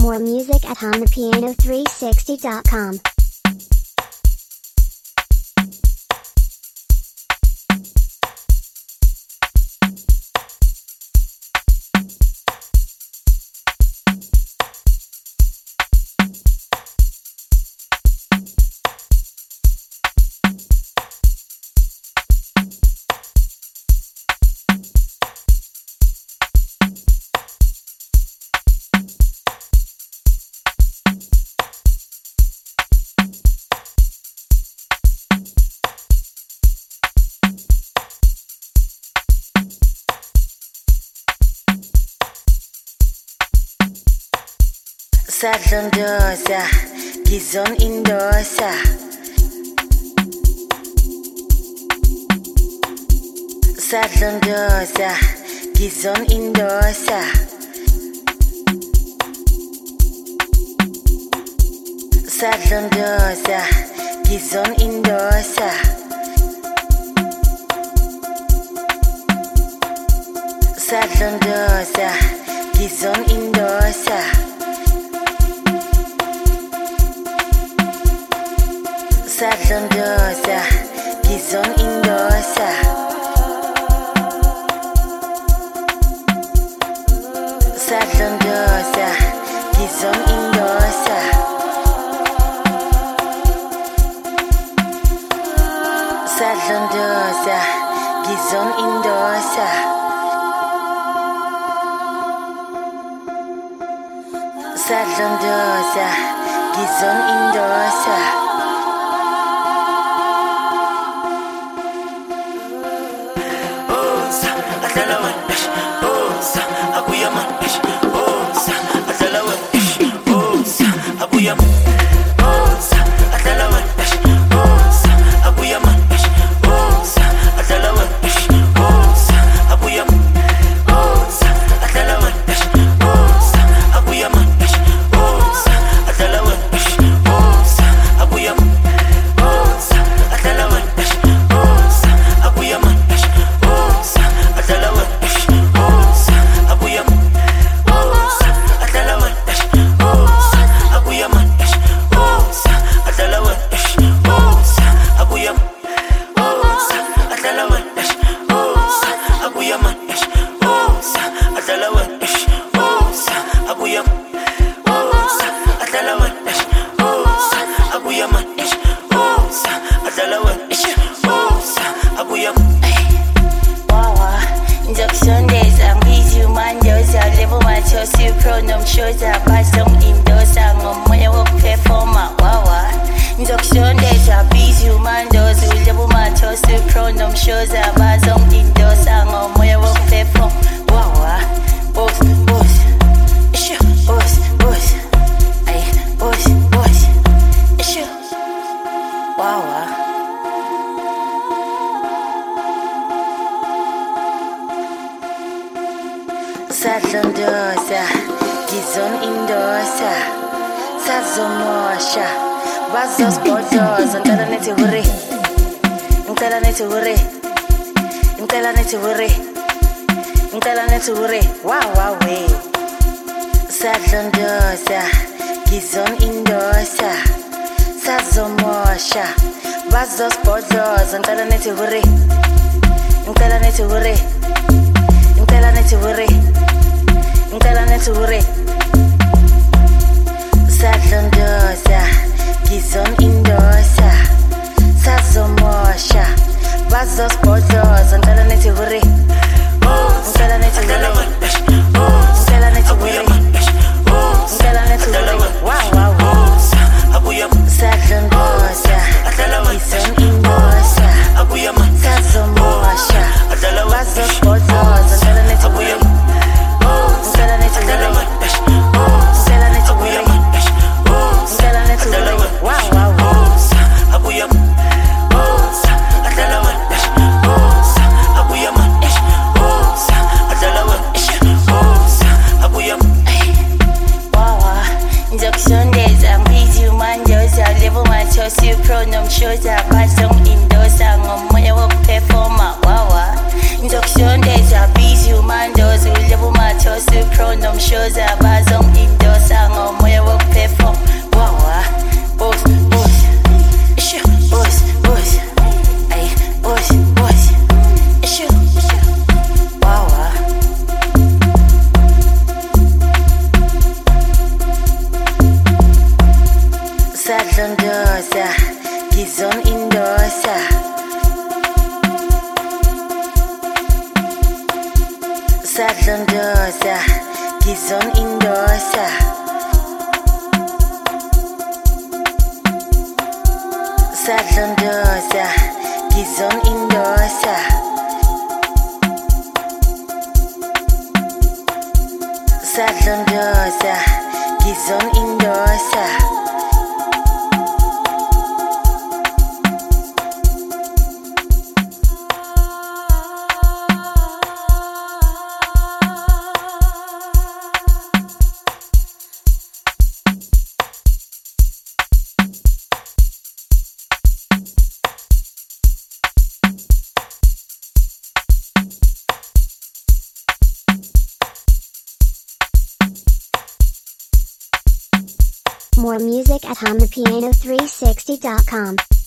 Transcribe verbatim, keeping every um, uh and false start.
More music at hum the piano three sixty dot com. Sadlondosa, Gizon Indosa. Sadlondosa, Gizon Indosa. Sadlondosa, Gizon Indosa. Sadlondosa, Gizon Indosa. Sadlondosa, Gizon Indosa. Sadlondosa, Gizon Indosa. Sadlondosa, Gizon Indosa. Sadlondosa, Gizon Indosa. Sadlondosa, Gizon Indosa. Sazomosha, Vazos Bodos, and tell it to worry. And tell it to worry. And tell it to worry. And tell it to worry. Wow, wow, way. Sadlondosa, Gizon Indosa. Sazomosha, Vazos Bodos, and tell it to worry. And tell it to worry. And tell it to worry. Ngicela to worry. Sadlondosa, Gizon Indosa. Sazomosha, Vazos Bodos, ngicela to worry. Ngicela to worry. Ngicela to worry. Ngicela to worry. Wow, wow, wow. Sadlondosa, Gizon Indosa. Sazomosha, Vazos Bodos, ngicela to worry. sadlondoza ngizon indosa sadlondoza ngizon indosa sadlondoza ngizon indosa More music at hum the piano three sixty dot com.